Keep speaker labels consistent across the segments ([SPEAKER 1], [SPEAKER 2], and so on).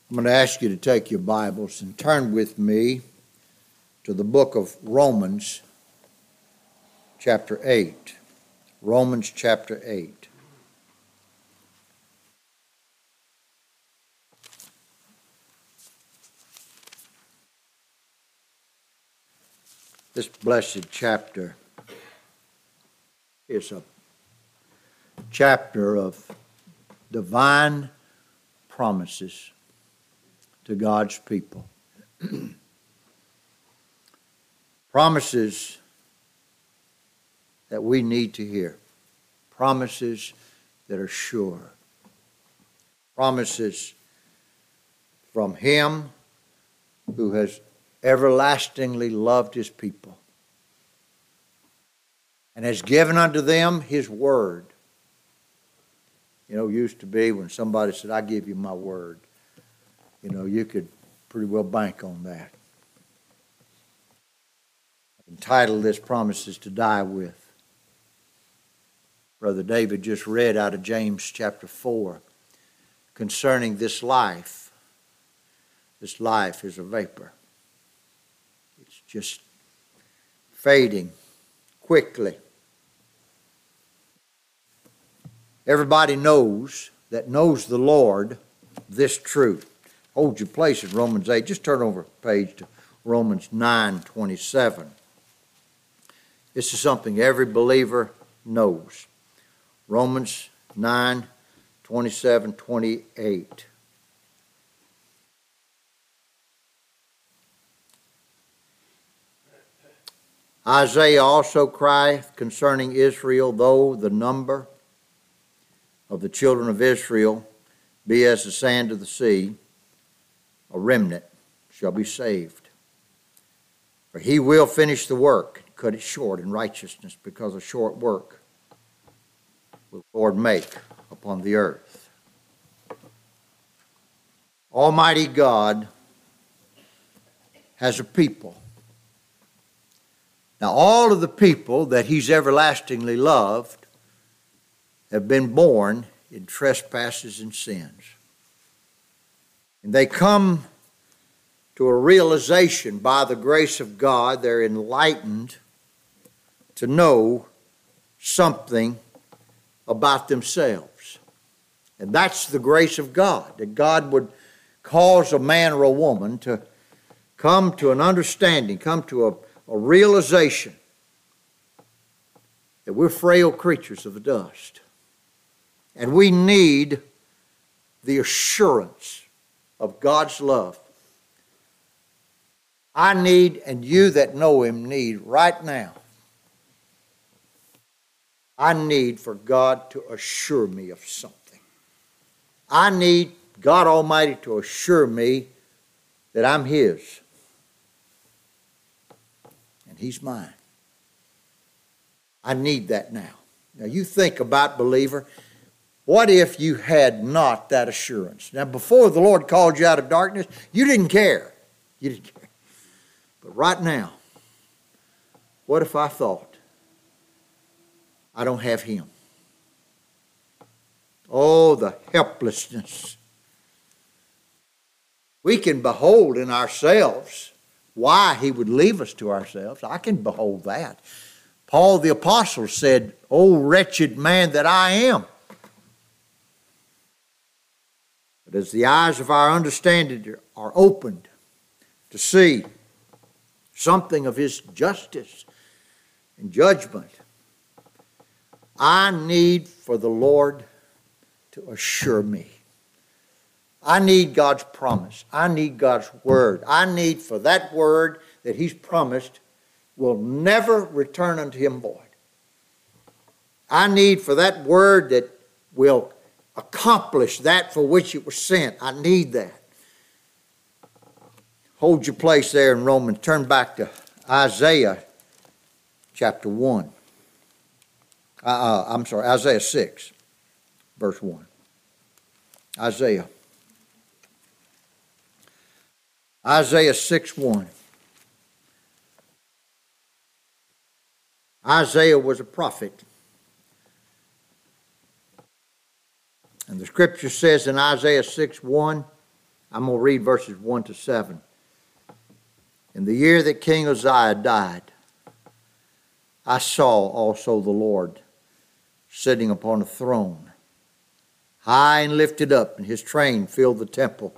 [SPEAKER 1] I'm going to ask you to take your Bibles and turn with me to the book of Romans, chapter 8. Romans, chapter 8. This blessed chapter is a chapter of divine promises to God's people. Promises that we need to hear. Promises that are sure. Promises from Him who has everlastingly loved His people and has given unto them His word. You know, it used to be when somebody said, I give you my word. You know, you could pretty well bank on that. I entitled this Promises to Die With. Brother David just read out of James chapter 4 concerning this life. This life is a vapor. It's just fading quickly. Everybody knows the Lord this truth. Hold your place in Romans 8. Just turn over a page to Romans 9:27. This is something every believer knows. Romans 9:27, 28. Isaiah also crieth concerning Israel, though the number of the children of Israel be as the sand of the sea, a remnant shall be saved. For He will finish the work, cut it short in righteousness, because a short work will the Lord make upon the earth. Almighty God has a people. Now, all of the people that He's everlastingly loved have been born in trespasses and sins. And they come to a realization by the grace of God, they're enlightened to know something about themselves. And that's the grace of God, that God would cause a man or a woman to come to an understanding, come to a realization that we're frail creatures of the dust. And we need the assurance of God's love. I need, and you that know Him need right now, I need for God to assure me of something. I need God Almighty to assure me that I'm His. And He's mine. I need that now. Now you think about, believer, what if you had not that assurance? Now, before the Lord called you out of darkness, you didn't care. You didn't care. But right now, what if I thought, I don't have Him? Oh, the helplessness. We can behold in ourselves why He would leave us to ourselves. I can behold that. Paul the Apostle said, "O wretched man that I am." But as the eyes of our understanding are opened to see something of His justice and judgment, I need for the Lord to assure me. I need God's promise. I need God's word. I need for that word that He's promised will never return unto Him void. I need for that word that will accomplish that for which it was sent. I need that. Hold your place there in Romans. Turn back to Isaiah chapter 1. Isaiah 6, verse 1. Isaiah 6:1. Isaiah was a prophet. And the scripture says in Isaiah 6:1, I'm going to read verses 1 to 7. In the year that King Uzziah died, I saw also the Lord sitting upon a throne, high and lifted up, and his train filled the temple.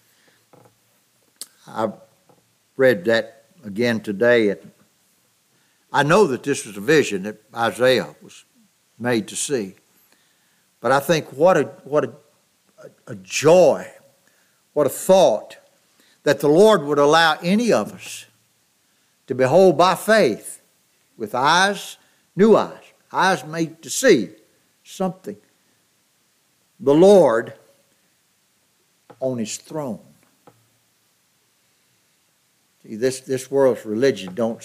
[SPEAKER 1] I read that again today. I know that this was a vision that Isaiah was made to see. But I think what a joy, what a thought that the Lord would allow any of us to behold by faith with eyes, new eyes made to see something. The Lord on his throne. See, this world's religion don't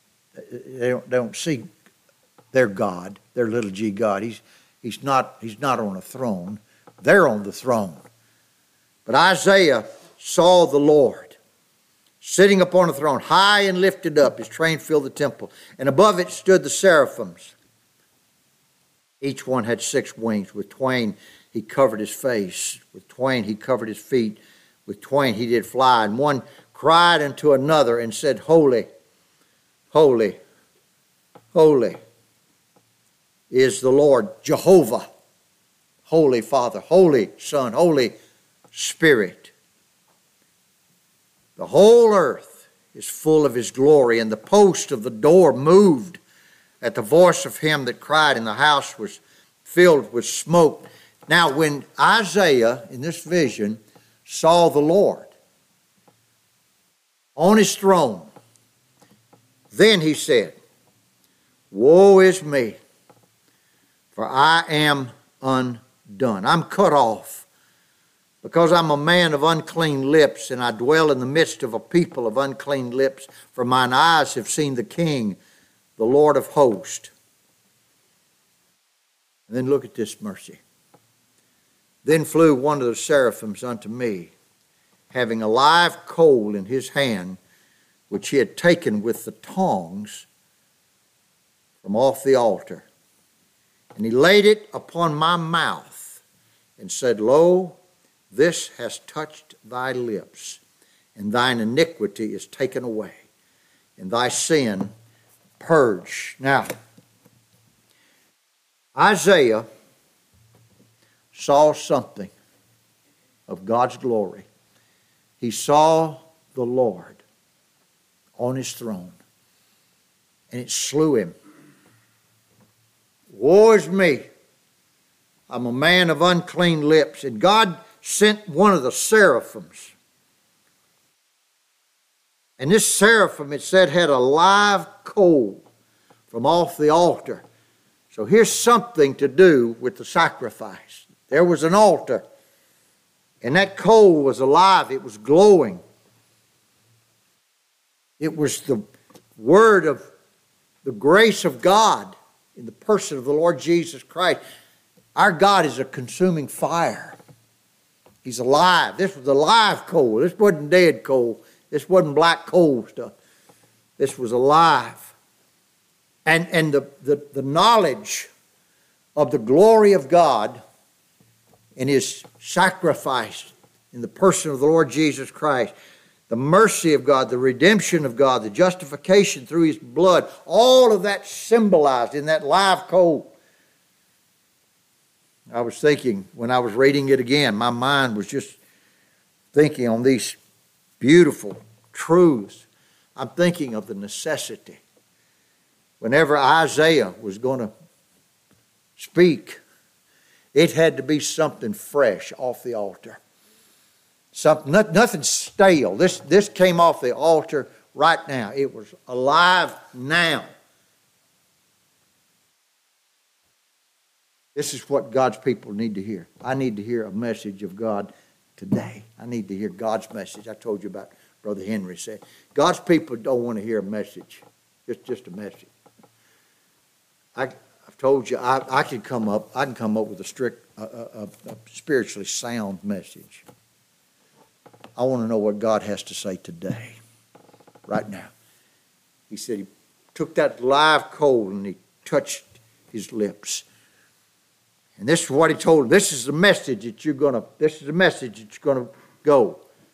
[SPEAKER 1] see their God, their little g God. He's not on a throne. They're on the throne. But Isaiah saw the Lord sitting upon a throne, high and lifted up. His train filled the temple. And above it stood the seraphims. Each one had 6 wings. With twain he covered his face. With twain he covered his feet. With twain he did fly. And one cried unto another and said, Holy, holy, holy is the Lord Jehovah, Holy Father, Holy Son, Holy Spirit. The whole earth is full of his glory, and the post of the door moved at the voice of him that cried, and the house was filled with smoke. Now, when Isaiah, in this vision, saw the Lord on his throne, then he said, Woe is me, for I am undone. I'm cut off, because I'm a man of unclean lips, and I dwell in the midst of a people of unclean lips. For mine eyes have seen the King, the Lord of hosts. And then look at this mercy. Then flew one of the seraphims unto me, having a live coal in his hand, which he had taken with the tongs from off the altar. And he laid it upon my mouth, and said, Lo, this has touched thy lips, and thine iniquity is taken away, and thy sin purged. Now, Isaiah saw something of God's glory. He saw the Lord on his throne, and it slew him. Woe is me, I'm a man of unclean lips. And God sent one of the seraphims. And this seraphim, it said, had a live coal from off the altar. So here's something to do with the sacrifice. There was an altar, and that coal was alive. It was glowing. It was the word of the grace of God in the person of the Lord Jesus Christ. Our God is a consuming fire. He's alive. This was a live coal. This wasn't dead coal. This wasn't black coal stuff. This was alive. And the knowledge of the glory of God and his sacrifice in the person of the Lord Jesus Christ, the mercy of God, the redemption of God, the justification through his blood, all of that symbolized in that live coal. I was thinking, when I was reading it again, my mind was just thinking on these beautiful truths. I'm thinking of the necessity. Whenever Isaiah was going to speak, it had to be something fresh off the altar. Nothing stale. This came off the altar right now. It was alive now. This is what God's people need to hear. I need to hear a message of God today. I need to hear God's message. I told you about Brother Henry said. God's people don't want to hear a message. It's just a message. I've told you I can come up with a strict, a spiritually sound message. I want to know what God has to say today, right now. He said he took that live coal and he touched his lips. And this is what he told him. This is the message that you're going to go.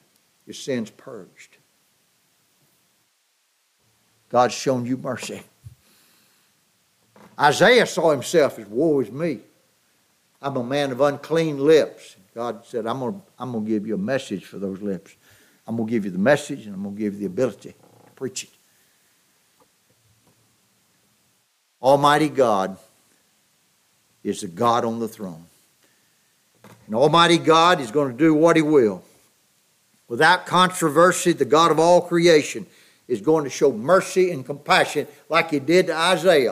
[SPEAKER 1] your sins purged. God's shown you mercy. Isaiah saw himself as, woe is me. I'm a man of unclean lips. God said, I'm going to give you a message for those lips. I'm going to give you the message, and I'm going to give you the ability to preach it. Almighty God is the God on the throne. And Almighty God is going to do what He will. Without controversy, the God of all creation is going to show mercy and compassion like He did to Isaiah.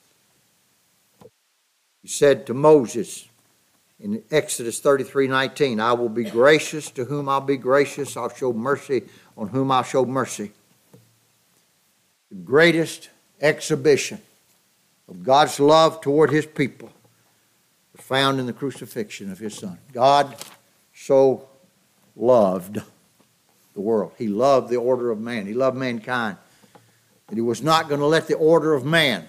[SPEAKER 1] He said to Moses in Exodus 33:19, I will be gracious to whom I'll be gracious. I'll show mercy on whom I'll show mercy. The greatest exhibition of God's love toward His people was found in the crucifixion of His Son. God so loved the world. He loved the order of man. He loved mankind. And He was not going to let the order of man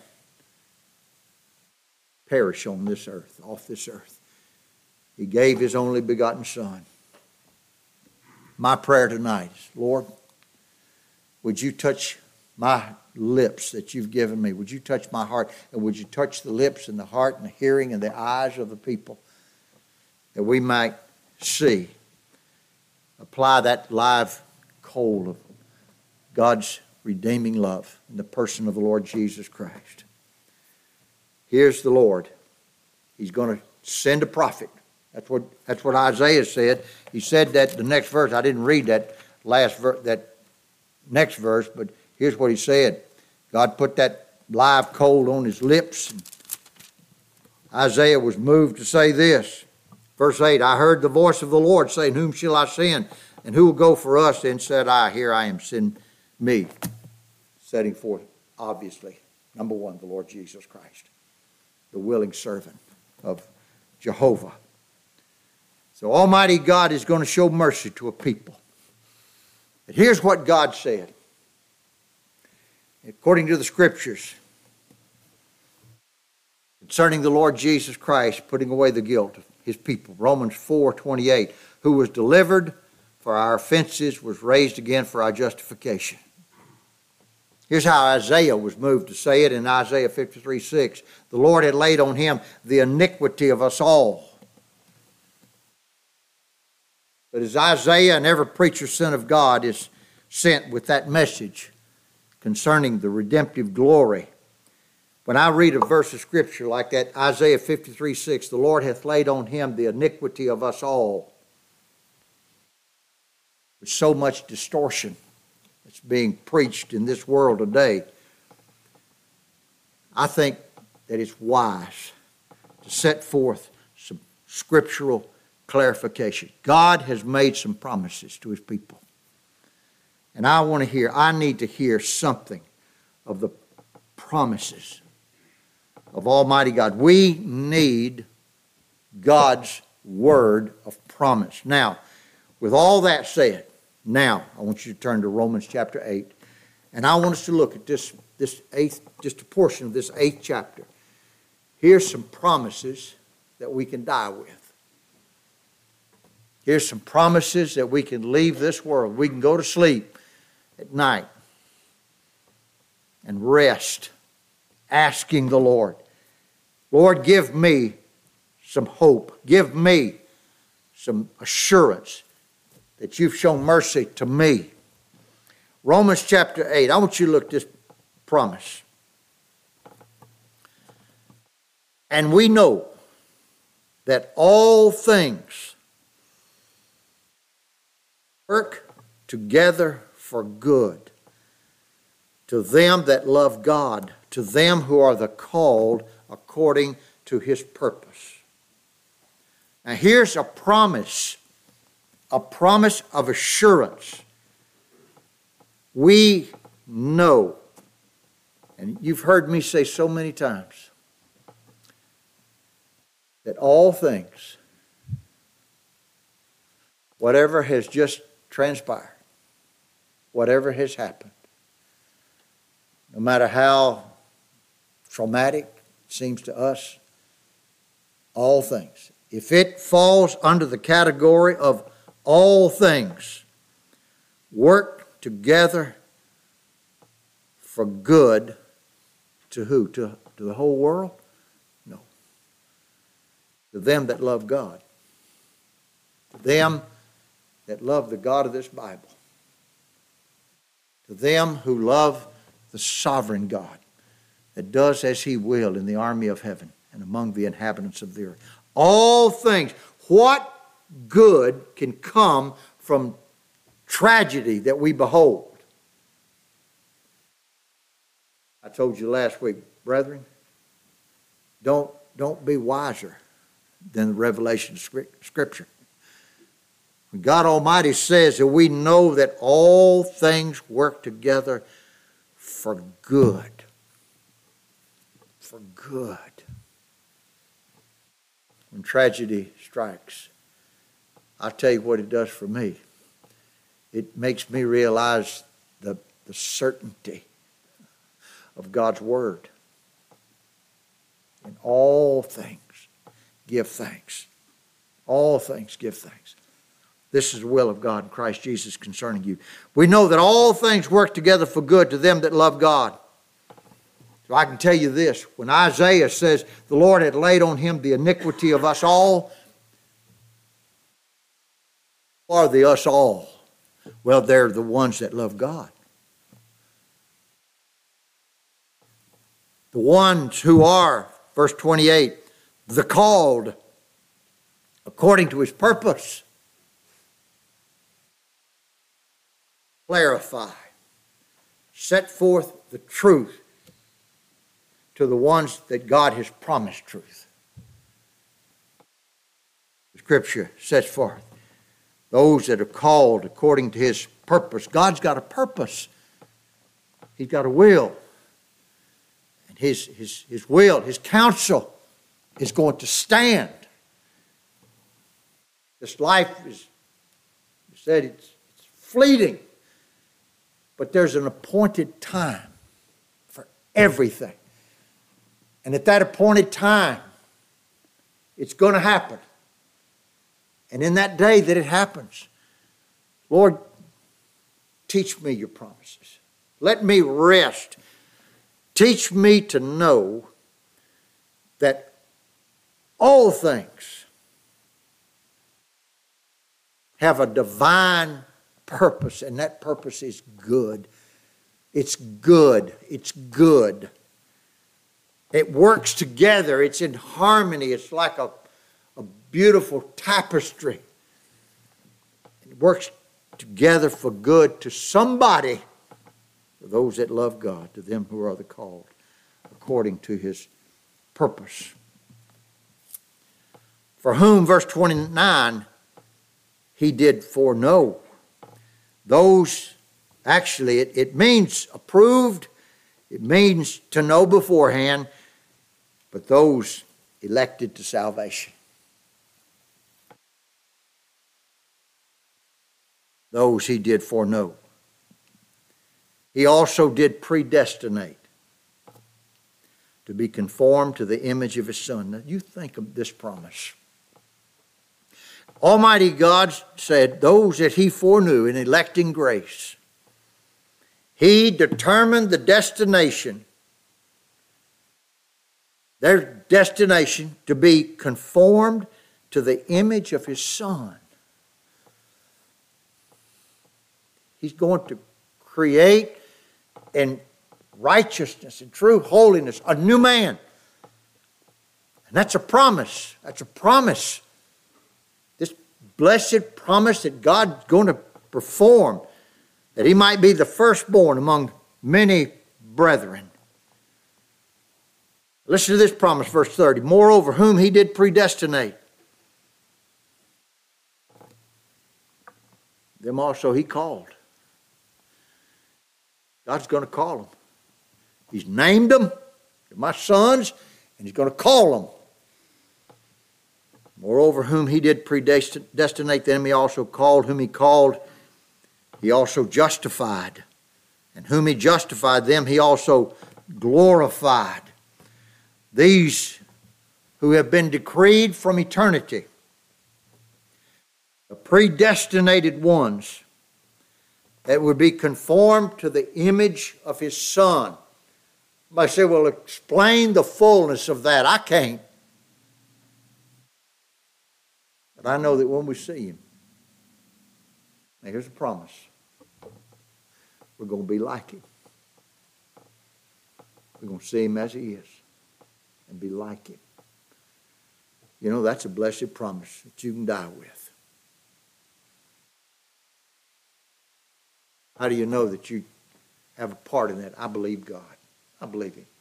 [SPEAKER 1] perish on this earth, off this earth. He gave His only begotten Son. My prayer tonight is, Lord, would You touch my lips that You've given me? Would You touch my heart? And would You touch the lips and the heart and the hearing and the eyes of the people, that we might see, apply that live coal of God's redeeming love in the person of the Lord Jesus Christ. Here's the Lord. He's going to send a prophet. That's what Isaiah said. He said that the next verse. I didn't read that next verse, but here's what he said. God put that live coal on his lips. Isaiah was moved to say this. Verse 8, I heard the voice of the Lord saying, whom shall I send? And who will go for us? Then said I, here I am, send me. Setting forth, obviously, number one, the Lord Jesus Christ, the willing servant of Jehovah. So Almighty God is going to show mercy to a people. But here's what God said. According to the Scriptures, concerning the Lord Jesus Christ putting away the guilt of His people. Romans 4:28, who was delivered for our offenses, was raised again for our justification. Here's how Isaiah was moved to say it in Isaiah 53:6. The Lord had laid on Him the iniquity of us all. But as Isaiah and every preacher sent of God is sent with that message concerning the redemptive glory, when I read a verse of Scripture like that, Isaiah 53:6, the Lord hath laid on Him the iniquity of us all. There's so much distortion that's being preached in this world today. I think that it's wise to set forth some scriptural clarification. God has made some promises to His people. And I need to hear something of the promises of Almighty God. We need God's word of promise. Now, with all that said, now I want you to turn to Romans chapter 8. And I want us to look at this eighth, just a portion of this 8th chapter. Here's some promises that we can die with. Here's some promises that we can leave this world. We can go to sleep at night and rest, asking the Lord, Lord, give me some hope. Give me some assurance that You've shown mercy to me. Romans chapter 8. I want you to look at this promise. And we know that all things work together for good to them that love God, to them who are the called according to His purpose. Now here's a promise of assurance. We know, and you've heard me say so many times, that all things, whatever has just transpired, whatever has happened, no matter how traumatic it seems to us, all things, if it falls under the category of all things work together for good to who? To the whole world? No. To them that love God. To them that love the God of this Bible. To them who love the sovereign God that does as He will in the army of heaven and among the inhabitants of the earth. All things. What good can come from tragedy that we behold? I told you last week, brethren, don't be wiser than the revelation of Scripture. When God Almighty says that we know that all things work together for good. For good. When tragedy strikes, I'll tell you what it does for me. It makes me realize the certainty of God's Word. In all things, give thanks. All things, give thanks. This is the will of God in Christ Jesus concerning you. We know that all things work together for good to them that love God. So I can tell you this. When Isaiah says the Lord had laid on Him the iniquity of us all, who are the us all? Well, they're the ones that love God. The ones who are, verse 28, the called according to His purpose. Clarify. Set forth the truth to the ones that God has promised truth. The Scripture sets forth those that are called according to His purpose. God's got a purpose. He's got a will. And His will, His counsel is going to stand. This life is, you said, it's fleeting. But there's an appointed time for everything. And at that appointed time, it's going to happen. And in that day that it happens, Lord, teach me your promises. Let me rest. Teach me to know that all things have a divine purpose, and that purpose is good. It's good. It's good. It works together. It's in harmony. It's like a beautiful tapestry. It works together for good to somebody, for those that love God, to them who are the called, according to His purpose. For whom, verse 29, He did foreknow. Those, actually, it means approved. It means to know beforehand. But those elected to salvation. Those He did foreknow. He also did predestinate to be conformed to the image of His Son. Now, you think of this promise. Almighty God said, those that He foreknew in electing grace, He determined the destination, their destination, to be conformed to the image of His Son. He's going to create in righteousness and true holiness a new man. And that's a promise. That's a promise. This blessed promise that God's going to perform, that He might be the firstborn among many brethren. Listen to this promise, verse 30. Moreover, whom He did predestinate, them also He called. God's going to call them. He's named them. They're my sons, and He's going to call them. Moreover, whom He did predestinate, them He also called. Whom He called, He also justified. And whom He justified, them He also glorified. These who have been decreed from eternity, the predestinated ones, that would be conformed to the image of His Son. Somebody say, well, explain the fullness of that. I can't. But I know that when we see Him, now here's a promise. We're going to be like Him. We're going to see Him as He is and be like Him. You know, that's a blessed promise that you can die with. How do you know that you have a part in that? I believe God. I believe Him.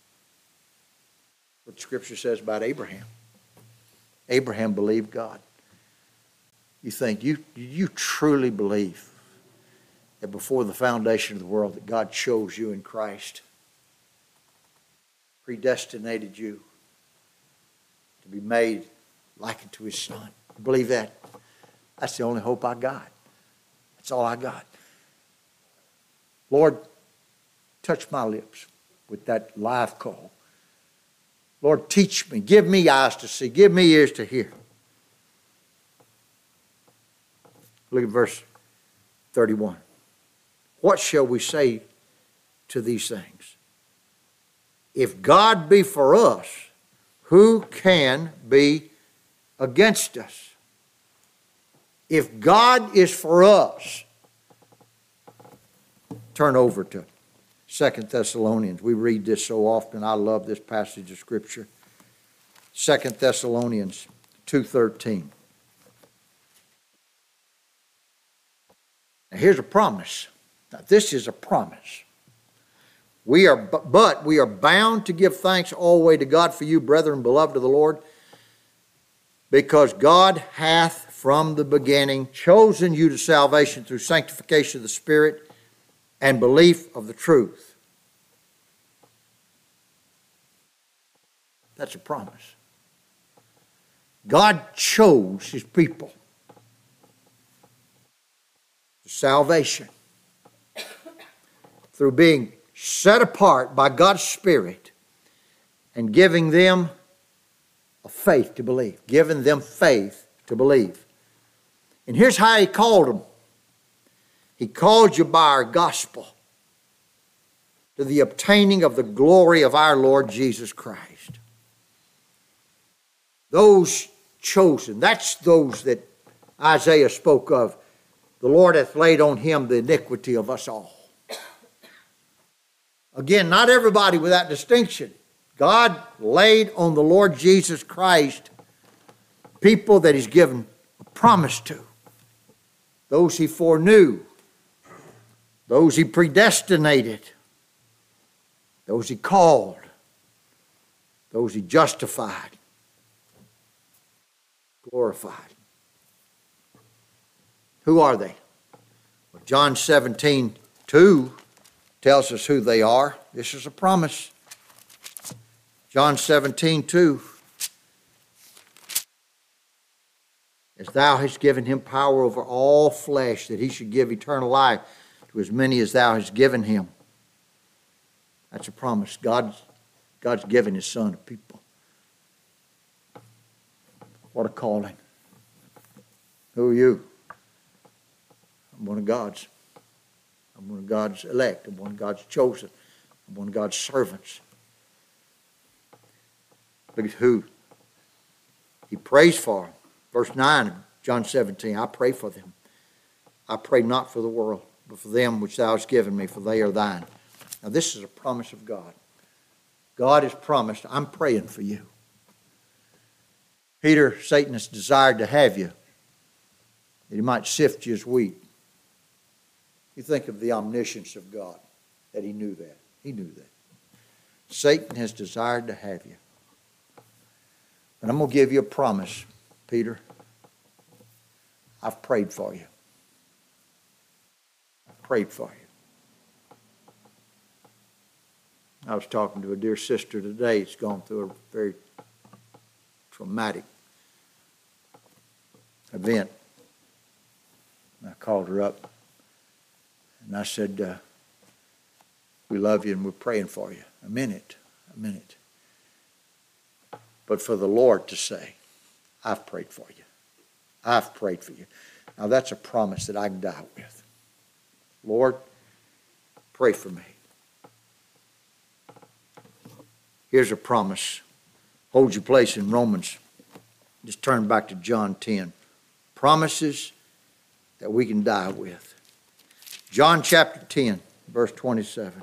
[SPEAKER 1] What the Scripture says about Abraham. Abraham believed God. You think, you truly believe that before the foundation of the world that God chose you in Christ, predestinated you to be made like unto His Son. You believe that? That's the only hope I got. That's all I got. Lord, touch my lips with that live call. Lord, teach me. Give me eyes to see. Give me ears to hear. Look at verse 31. What shall we say to these things? If God be for us, who can be against us? If God is for us, turn over to 2 Thessalonians. We read this so often. I love this passage of Scripture. 2 Thessalonians 2:13. Now here's a promise. Now this is a promise. We are bound to give thanks always to God for you, brethren, beloved of the Lord, because God hath from the beginning chosen you to salvation through sanctification of the Spirit and belief of the truth. That's a promise. God chose His people to salvation through being set apart by God's Spirit and giving them a faith to believe. Giving them faith to believe. And here's how He called them. He called you by our gospel to the obtaining of the glory of our Lord Jesus Christ. Those chosen, that's those that Isaiah spoke of. The Lord hath laid on Him the iniquity of us all. Again, not everybody without distinction. God laid on the Lord Jesus Christ people that He's given a promise to. Those He foreknew. Those He predestinated. Those He called. Those He justified. Glorified. Who are they? Well, John 17:2 tells us who they are. This is a promise. John 17:2. As thou hast given Him power over all flesh, that He should give eternal life to as many as thou hast given Him. That's a promise. God's given His Son to people. What a calling. Who are you? I'm one of God's. I'm one of God's elect. I'm one of God's chosen. I'm one of God's servants. Look at who He prays for. Verse 9 of John 17, I pray for them. I pray not for the world, but for them which thou hast given me, for they are thine. Now this is a promise of God. God has promised, I'm praying for you. Peter, Satan has desired to have you, that he might sift you as wheat. You think of the omniscience of God, that He knew that. He knew that. Satan has desired to have you. But I'm going to give you a promise, Peter. I've prayed for you. I've prayed for you. I was talking to a dear sister today. It's gone through a very traumatic event. I called her up and I said, we love you and we're praying for you. A minute. But for the Lord to say, I've prayed for you. I've prayed for you. Now that's a promise that I can die with. Lord, pray for me. Here's a promise. Hold your place in Romans. Just turn back to John 10. Promises that we can die with. John chapter 10, verse 27.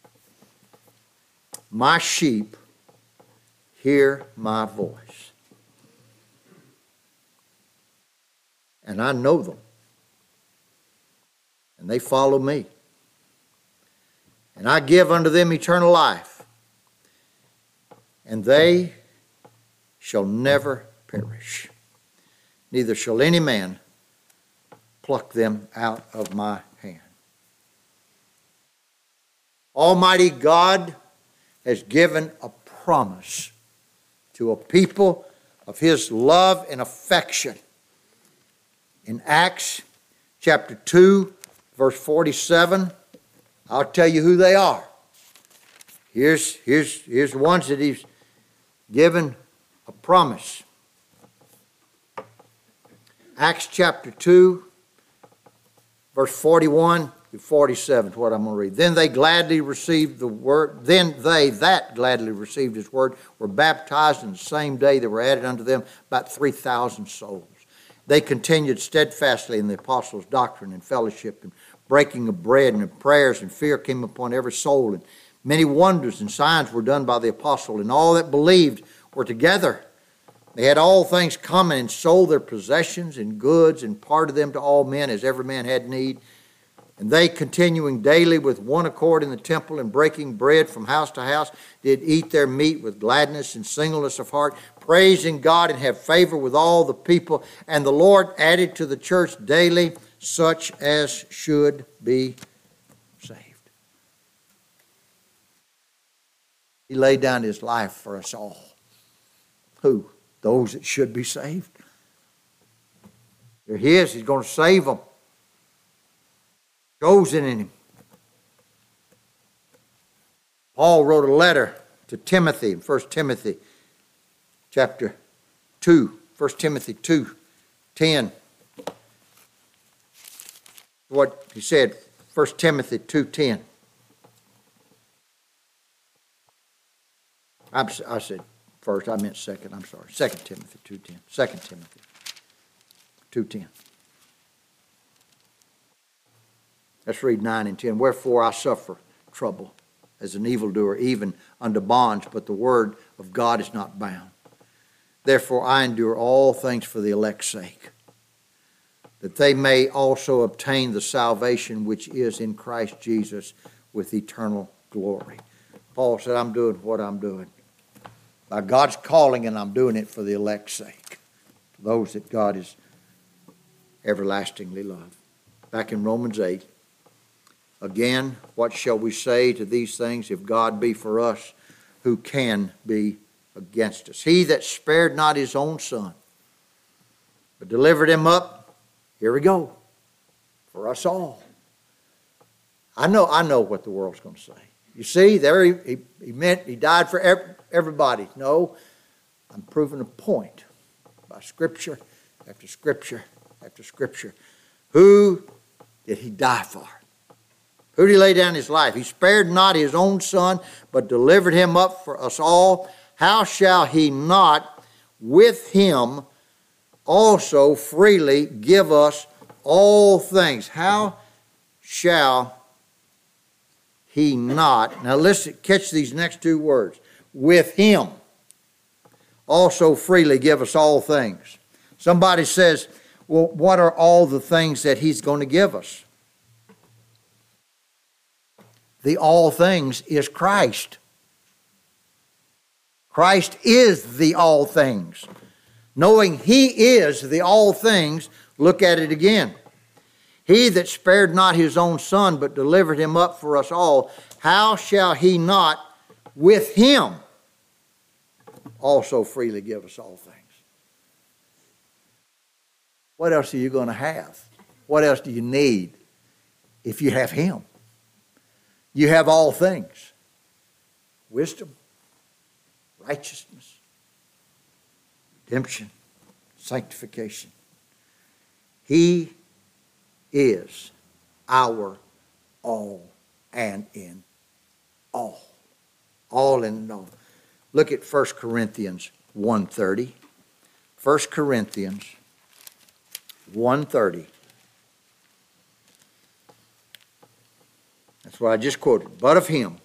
[SPEAKER 1] My sheep hear my voice, and I know them, and they follow me. And I give unto them eternal life, and they shall never perish. Neither shall any man pluck them out of my hand. Almighty God has given a promise to a people of His love and affection. In Acts chapter 2, verse 47, I'll tell you who they are. Here's the ones that He's given a promise. Acts chapter 2, verse 41 to 47 is what I'm going to read. Then they gladly received the word. Then they that gladly received His word were baptized, in the same day there were added unto them about 3,000 souls. They continued steadfastly in the apostles' doctrine and fellowship and breaking of bread and of prayers, and fear came upon every soul. And many wonders and signs were done by the apostle, and all that believed were together. They had all things common, and sold their possessions and goods, and parted them to all men as every man had need. And they, continuing daily with one accord in the temple, and breaking bread from house to house, did eat their meat with gladness and singleness of heart, praising God, and have favor with all the people. And the Lord added to the church daily such as should be saved. He laid down His life for us all. Who? Those that should be saved. They're His. He's going to save them. Chosen in Him. Paul wrote a letter to Timothy in 1 Timothy chapter 2. 1 Timothy 2:10. What he said, 1 Timothy 2:10. I said first, I meant second, I'm sorry. 2 Timothy 2:10. 2 Timothy 2:10. Let's read 9 and 10. Wherefore I suffer trouble as an evildoer, even unto bonds, but the word of God is not bound. Therefore I endure all things for the elect's sake, that they may also obtain the salvation which is in Christ Jesus with eternal glory. Paul said, I'm doing what I'm doing by God's calling, and I'm doing it for the elect's sake, those that God is everlastingly loved. Back in Romans 8, again, what shall we say to these things? If God be for us, who can be against us? He that spared not His own Son, but delivered Him up, here we go, for us all. I know what the world's going to say. You see, there he meant He died for everybody. No, I'm proving a point by Scripture after Scripture after Scripture. Who did He die for? Who did He lay down His life? He spared not His own Son, but delivered Him up for us all. How shall He not with Him also freely give us all things? How shall He not? Now listen, catch these next two words. With Him also freely give us all things. Somebody says, well, what are all the things that He's going to give us? The all things is Christ. Christ is the all things. Knowing He is the all things, look at it again. He that spared not His own Son, but delivered Him up for us all, how shall He not with Him also freely give us all things? What else are you going to have? What else do you need if you have Him? You have all things. Wisdom, righteousness, redemption, sanctification. He is our all and in all. All and in all. Look at 1 Corinthians 1:30. 1 Corinthians 1:30. That's what I just quoted. But of him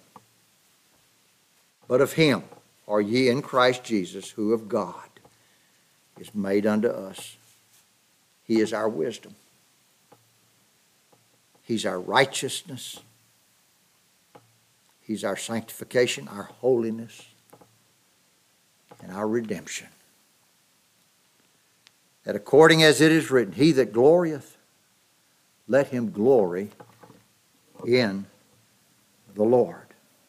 [SPEAKER 1] are ye in Christ Jesus, who of God is made unto us. He is our wisdom. He's our righteousness. He's our sanctification, our holiness, and our redemption. That according as it is written, he that glorieth, let him glory in the Lord.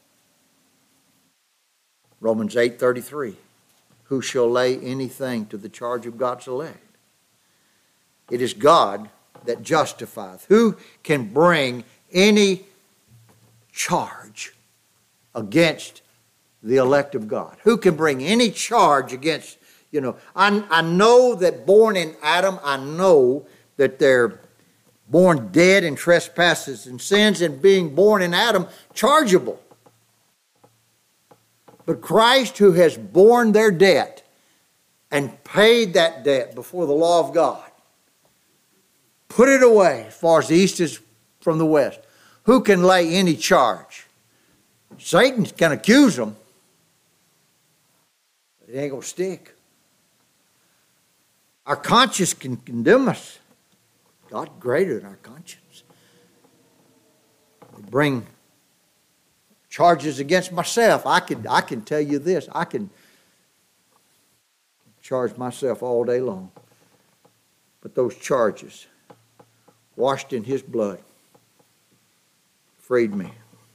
[SPEAKER 1] Romans 8:33. Who shall lay anything to the charge of God's elect? It is God that justifieth. Who can bring any charge against the elect of God? Who can bring any charge against, I know that born in Adam, I know that they're born dead in trespasses and sins, and being born in Adam, chargeable. But Christ, who has borne their debt and paid that debt before the law of God, put it away as far as the east is from the west. Who can lay any charge? Satan can accuse them, but it ain't going to stick. Our conscience can condemn us. God greater than our conscience. They bring charges against myself. I can tell you this. I can charge myself all day long. But those charges, washed in his blood, freed me.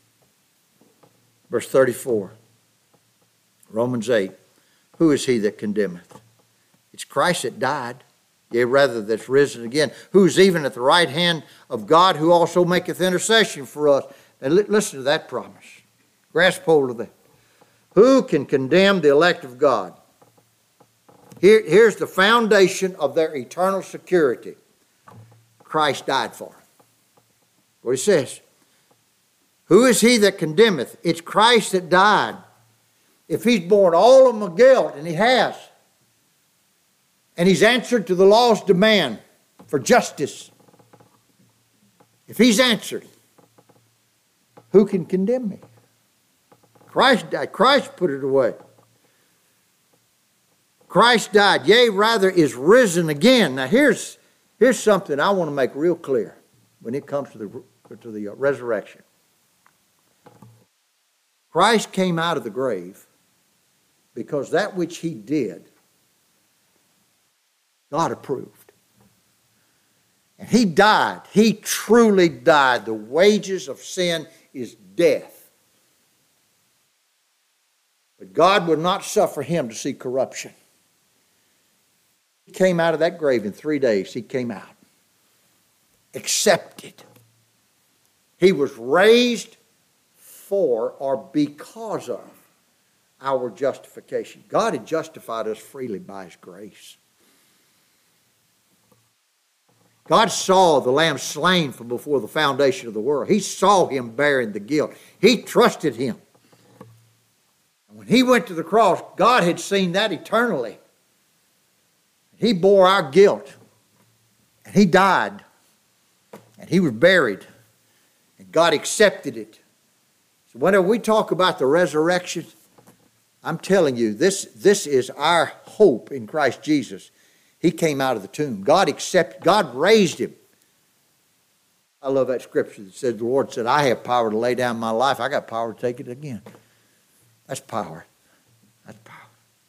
[SPEAKER 1] Verse 34, Romans 8. Who is he that condemneth? It's Christ that died, yea, rather that's risen again, who is even at the right hand of God, who also maketh intercession for us. And listen to that promise. Grasp hold of that. Who can condemn the elect of God? Here's the foundation of their eternal security. Christ died for them. What he says. Who is he that condemneth? It's Christ that died. If he's borne all of my guilt, and he has, and he's answered to the law's demand for justice, if he's answered, who can condemn me? Christ died. Christ put it away. Christ died, yea, rather is risen again. Now here's something I want to make real clear when it comes to the resurrection. Christ came out of the grave because that which he did, God approved. And he died. He truly died. The wages of sin is death. But God would not suffer him to see corruption. He came out of that grave in 3 days. He came out. Accepted. He was raised for or because of our justification. God had justified us freely by his grace. God saw the Lamb slain from before the foundation of the world. He saw him bearing the guilt. He trusted him. When he went to the cross, God had seen that eternally. He bore our guilt. And he died. And he was buried. And God accepted it. So whenever we talk about the resurrection, I'm telling you, this is our hope in Christ Jesus. He came out of the tomb. God raised him. I love that scripture that says, the Lord said, I have power to lay down my life. I got power to take it again. That's power. That's power.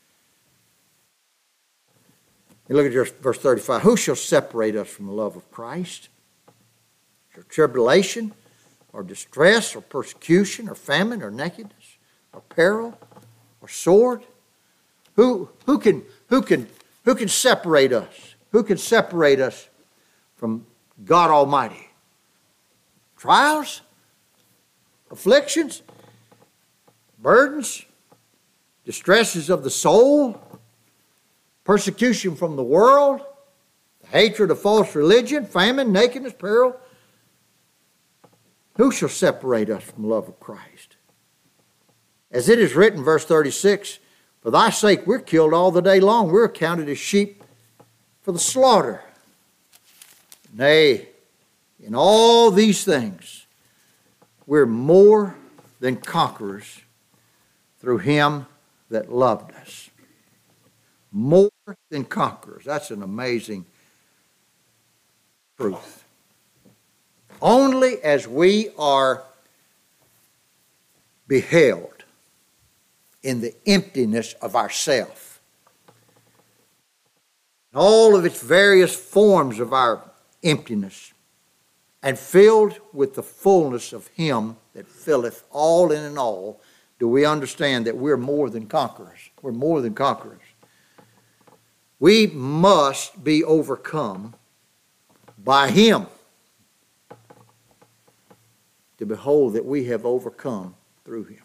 [SPEAKER 1] You look at verse 35. Who shall separate us from the love of Christ? Shall tribulation, or distress, or persecution, or famine, or nakedness, or peril, or sword? Who can separate us? Who can separate us from God Almighty? Trials? Afflictions? Burdens? Distresses of the soul? Persecution from the world? The hatred of false religion? Famine? Nakedness? Peril? Who shall separate us from the love of Christ? As it is written, verse 36, for thy sake we're killed all the day long. We're accounted as sheep for the slaughter. Nay, in all these things, we're more than conquerors through him that loved us. More than conquerors. That's an amazing truth. Only as we are beheld in the emptiness of ourself, all of its various forms of our emptiness, and filled with the fullness of him that filleth all in all, do we understand that we're more than conquerors. We're more than conquerors. We must be overcome by him to behold that we have overcome through him.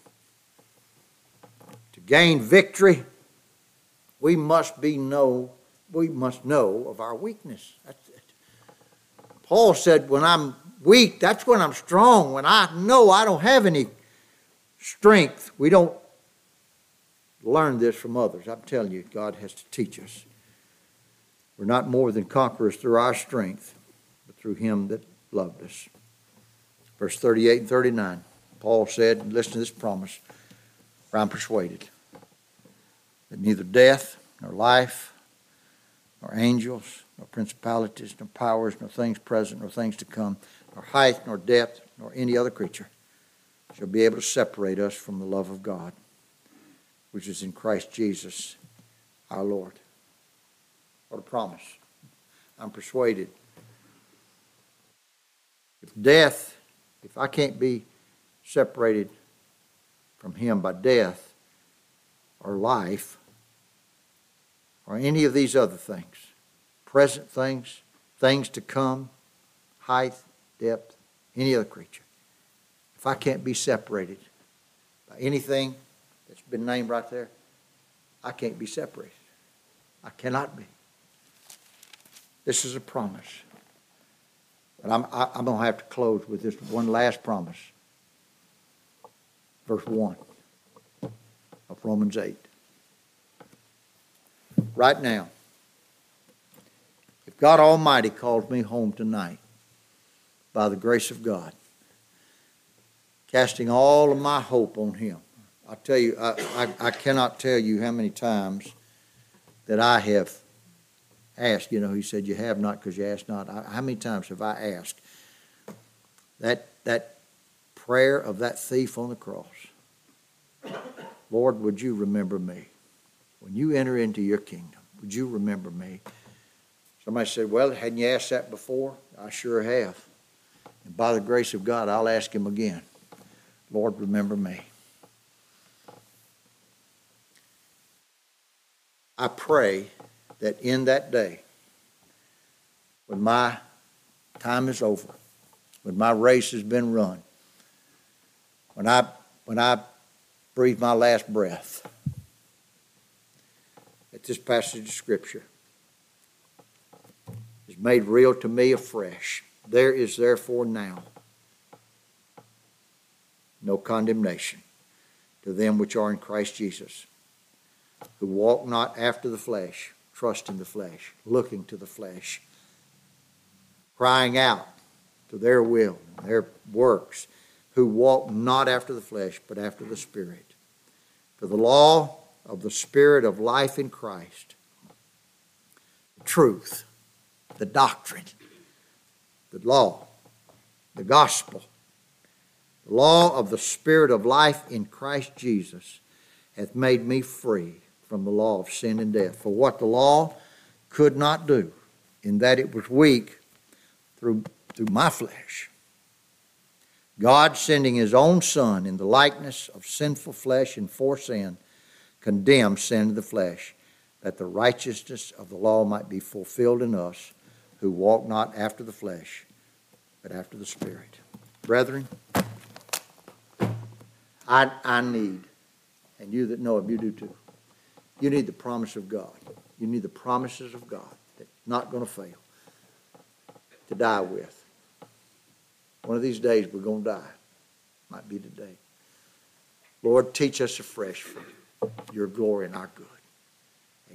[SPEAKER 1] To gain victory, we must know of our weakness. That's it. Paul said, when I'm weak, that's when I'm strong. When I know I don't have any strength. We don't learn this from others. I'm telling you, God has to teach us. We're not more than conquerors through our strength, but through him that loved us. Verse 38 and 39, Paul said, and listen to this promise, for I'm persuaded that neither death, nor life, nor angels, nor principalities, nor powers, nor things present, nor things to come, nor height, nor depth, nor any other creature shall be able to separate us from the love of God, which is in Christ Jesus our Lord. What a promise. I'm persuaded. If I can't be separated from him by death or life or any of these other things, present things, things to come, height, depth, any other creature, if I can't be separated by anything that's been named right there, I can't be separated. I cannot be. This is a promise. But I'm going to have to close with this one last promise. Verse 1 of Romans 8. Right now, if God Almighty calls me home tonight, by the grace of God, casting all of my hope on him, I tell you, I cannot tell you how many times that I have asked. He said, you have not because you ask not. How many times have I asked that prayer of that thief on the cross? Lord, would you remember me? When you enter into your kingdom, would you remember me? Somebody said, well, hadn't you asked that before? I sure have. And by the grace of God, I'll ask him again. Lord, remember me. I pray that in that day, when my time is over, when my race has been run, when I breathe my last breath, that this passage of Scripture is made real to me afresh. There is therefore now no condemnation to them which are in Christ Jesus, who walk not after the flesh, trust in the flesh, looking to the flesh, crying out to their will, their works, who walk not after the flesh, but after the Spirit. For the law of the Spirit of life in Christ, the truth, the doctrine, the law, the gospel, the law of the Spirit of life in Christ Jesus hath made me free from the law of sin and death. For what the law could not do, in that it was weak through my flesh, God, sending his own Son in the likeness of sinful flesh and for sin, condemned sin in the flesh, that the righteousness of the law might be fulfilled in us, who walk not after the flesh, but after the Spirit. Brethren, I need, and you that know him, you do too, you need the promise of God. You need the promises of God that's not going to fail to die with. One of these days we're going to die. Might be today. Lord, teach us afresh for your glory and our good.